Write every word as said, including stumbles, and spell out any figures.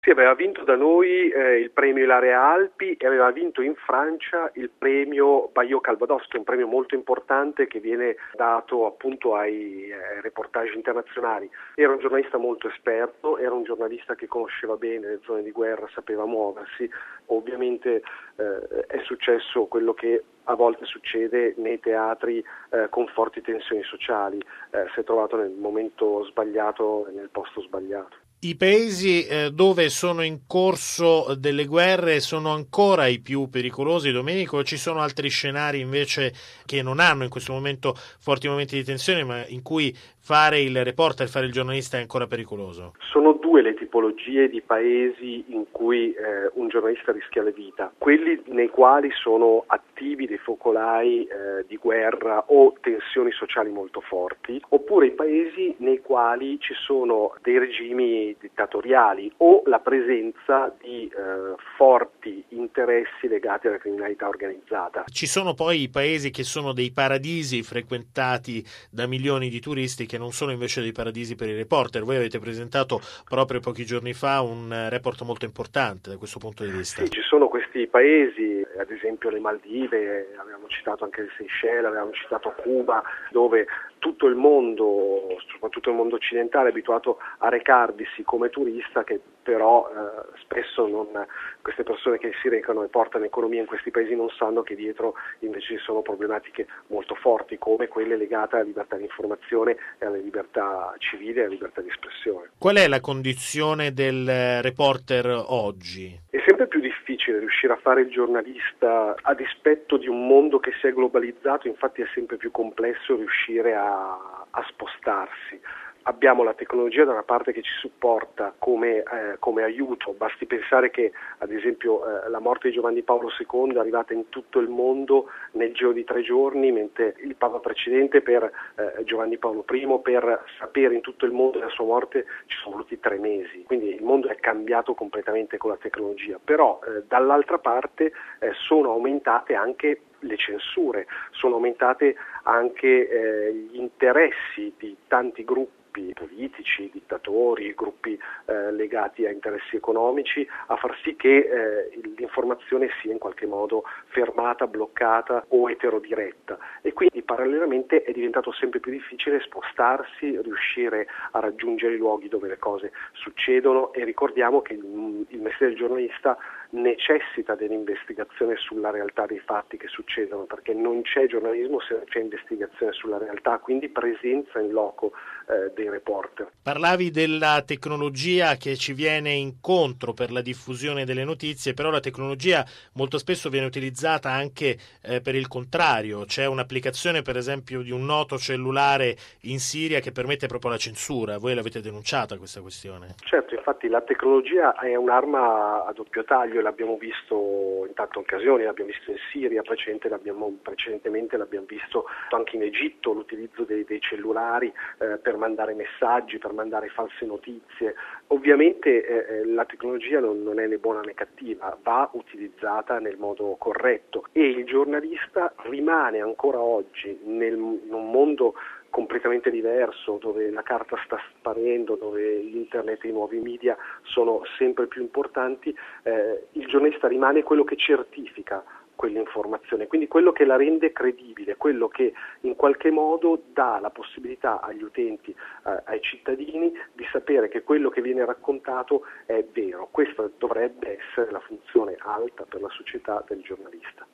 Sì, aveva vinto da noi eh, il premio Ilaria Alpi e aveva vinto in Francia il premio Bayeux Calvados, che è un premio molto importante che viene dato appunto ai eh, reportage internazionali. Era un giornalista molto esperto, era un giornalista che conosceva bene le zone di guerra, sapeva muoversi. Ovviamente eh, è successo quello che a volte succede nei teatri eh, con forti tensioni sociali, eh, si è trovato nel momento sbagliato e nel posto sbagliato. I paesi eh, dove sono in corso delle guerre sono ancora i più pericolosi, Domenico, o ci sono altri scenari invece che non hanno in questo momento forti momenti di tensione, ma in cui fare il reporter, fare il giornalista è ancora pericoloso? Sono due le tipologie di paesi in cui eh, un giornalista rischia la vita, quelli nei quali sono attivi dei focolai eh, di guerra o tensioni sociali molto forti, oppure i paesi nei quali ci sono dei regimi dittatoriali o la presenza di eh, forti interessi legati alla criminalità organizzata. Ci sono poi i paesi che sono dei paradisi frequentati da milioni di turisti che non sono invece dei paradisi per i reporter. Voi avete presentato proprio pochi giorni fa un report molto importante da questo punto di vista. Sì, ci sono questi paesi, ad esempio le Maldive, avevamo citato anche le Seychelles, avevamo citato Cuba, dove tutto il mondo, soprattutto il mondo occidentale, è abituato a recarvisi come turista, che però eh, spesso non, queste persone che si recano e portano economia in questi paesi non sanno che dietro invece ci sono problematiche molto forti, come quelle legate alla libertà di informazione e alla libertà civile e alla libertà di espressione. Qual è la condizione del reporter oggi? È sempre più difficile riuscire a fare il giornalista a dispetto di un mondo che si è globalizzato, infatti è sempre più complesso riuscire a, a spostarsi. Abbiamo la tecnologia da una parte che ci supporta come, eh, come aiuto, basti pensare che ad esempio eh, la morte di Giovanni Paolo secondo è arrivata in tutto il mondo nel giro di tre giorni, mentre il Papa precedente per eh, Giovanni Paolo primo per sapere in tutto il mondo della sua morte ci sono voluti tre mesi, quindi il mondo è cambiato completamente con la tecnologia, però eh, dall'altra parte eh, sono aumentate anche le censure, sono aumentate anche eh, gli interessi di tanti gruppi politici, dittatori, gruppi eh, legati a interessi economici, a far sì che eh, l'informazione sia in qualche modo fermata, bloccata o eterodiretta, e quindi parallelamente è diventato sempre più difficile spostarsi, riuscire a raggiungere i luoghi dove le cose succedono, e ricordiamo che il, il mestiere del giornalista necessita dell'investigazione sulla realtà dei fatti che succedono, perché non c'è giornalismo se non c'è investigazione sulla realtà, quindi presenza in loco eh, dei reporter. Parlavi della tecnologia che ci viene incontro per la diffusione delle notizie, però la tecnologia molto spesso viene utilizzata anche eh, per il contrario. C'è un'applicazione per esempio di un noto cellulare in Siria che permette proprio la censura. Voi l'avete denunciata questa questione? Certo, infatti la tecnologia è un'arma a doppio taglio, l'abbiamo visto in tante occasioni, l'abbiamo visto in Siria, precedente, l'abbiamo, precedentemente l'abbiamo visto anche in Egitto, l'utilizzo dei, dei cellulari eh, per mandare messaggi, per mandare false notizie. Ovviamente eh, la tecnologia non, non è né buona né cattiva, va utilizzata nel modo corretto, e il giornalista rimane ancora oggi nel, in un mondo completamente diverso, dove la carta sta sparendo, dove l'internet e i nuovi media sono sempre più importanti, eh, il giornalista rimane quello che certifica quell'informazione, quindi quello che la rende credibile, quello che in qualche modo dà la possibilità agli utenti, eh, ai cittadini, di sapere che quello che viene raccontato è vero. Questa dovrebbe essere la funzione alta per la società del giornalista.